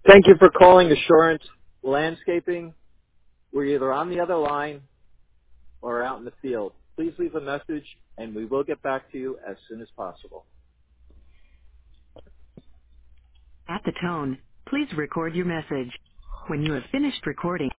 Thank you for calling Assurance Landscaping. We're either on the other line or out in the field. Please leave a message and we will get back to you as soon as possible. At the tone, please record your message. When you have finished recording,